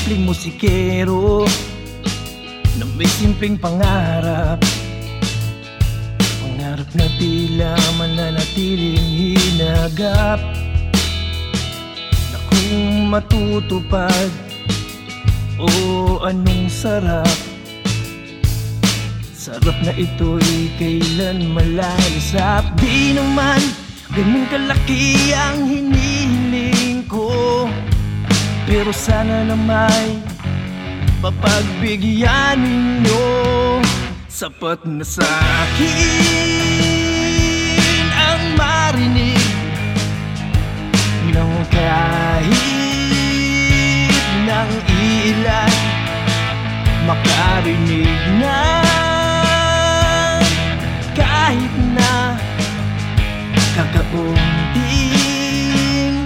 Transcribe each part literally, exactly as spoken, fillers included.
simpleng musikero na may simpleng pangarap, pangarap na tila mananatiling hinagap, na kung matutupad, o anong sarap. Sarap na ito'y kailan malalasap. Di naman ganun kalaki ang hinihiling ko, pero sana na may papagbigyan ninyo. Sapat na sa'kin ang marinig ng kahit ng ilan, makarinig na kahit na kakaunting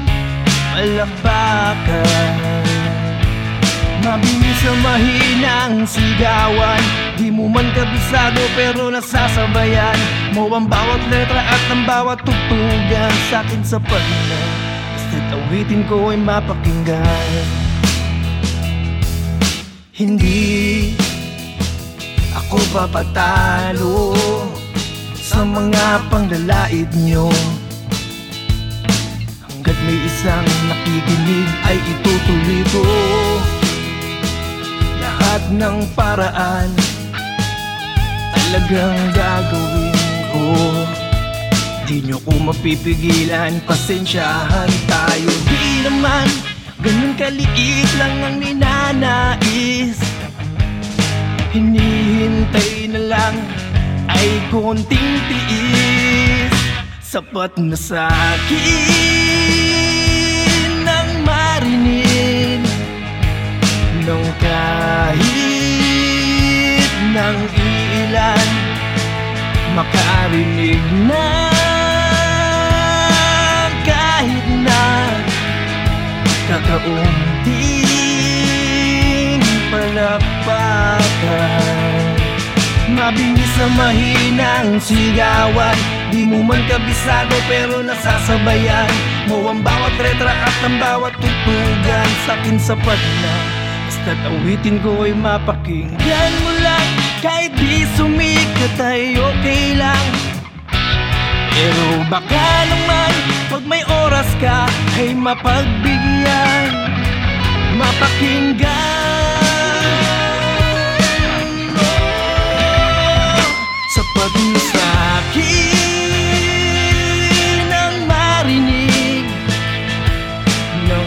palakpakan. Mabilis sa mahinang sigawan, di mo man kabisado pero nasasabayan mo ang bawat letra at ang bawat tugtugan. Sa'kin sapat na basta't awitin ko ay mapakinggan. Hindi ako papatalo sa mga panglalait nyo. Hanggat may isang nakikinig ay itutuloy ko lahat ng paraan, talagang gagawin ko. Di nyo ko mapipigilan, pasensyahan tayo. Di naman ganun kaliit lang ang ninanais, hinihintay na lang ay konting tiis. Sapat na sa'kin ang marinig ng kahit ng ilan, makarinig na kahit na kakaunting palakpakan. Mabilis sa mahinang sigawan, di mo man kabisado pero nasasabayan mo ang bawat letra at ang bawat tutugan. Sa'kin sapat na basta't awitin ko ay mapakinggan mo lang. Kahit di sumikat ay okay lang, pero baka naman pag may oras ka ay mapagbigyan, mapakinggan. Sapat na sa'kin ang marinig ng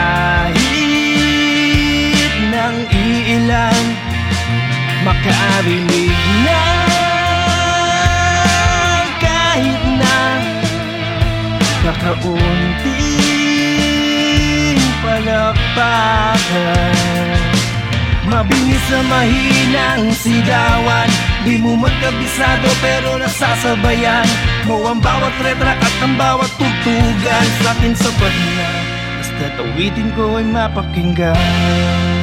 kahit ng ilan, makarinig na kahit na kakaunting palakpakan. Mabilis sa mahinang sigawan, di mo man kabisado pero nasasabayan mo ang bawat letra at ang bawat tugtugan. Sa'kin sapat na basta't awitin ko ay mapakinggan.